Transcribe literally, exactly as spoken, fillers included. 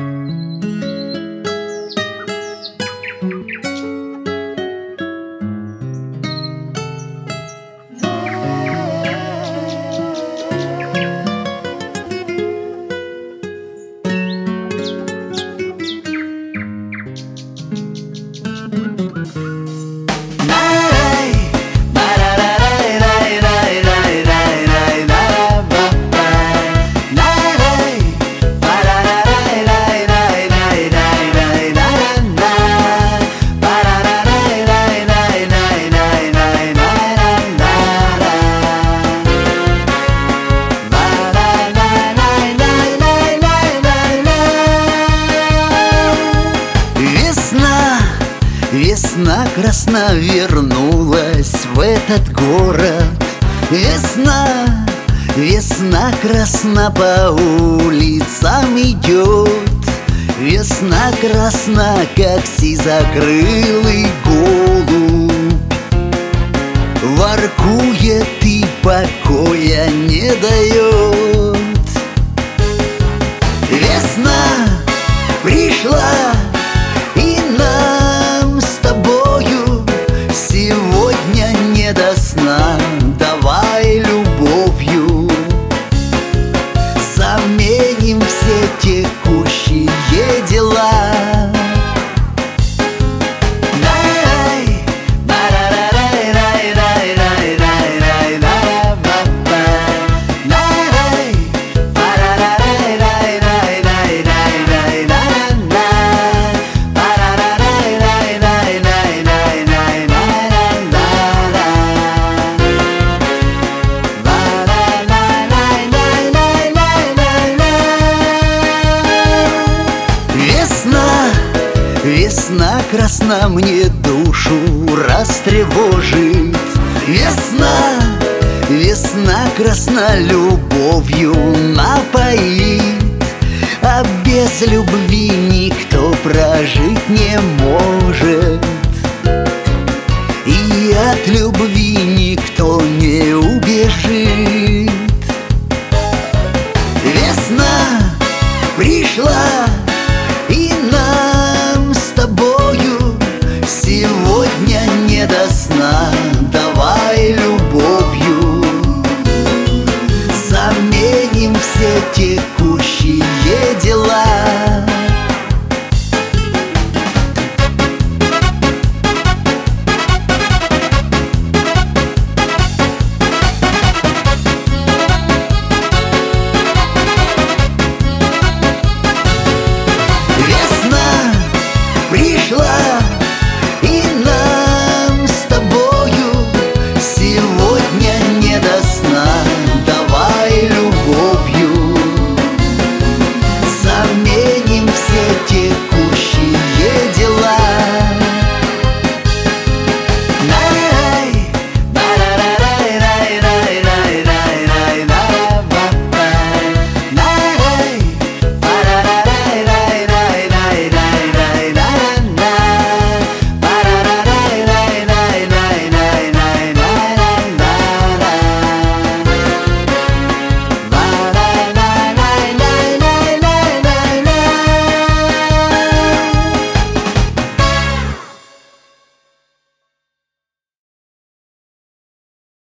Весна красна вернулась в этот город. Весна, весна красна по улицам идет. Весна красна, как сизокрылый голубь. Воркует и покоя не дает. Весна пришла, и нам с тобою сегодня не до сна. Давай любовью заменим все текущие дела. Весна красна, мне душу растревожит. Весна, весна красна, любовью напоит. А без любви никто прожить не может. И от любви никто не убежит.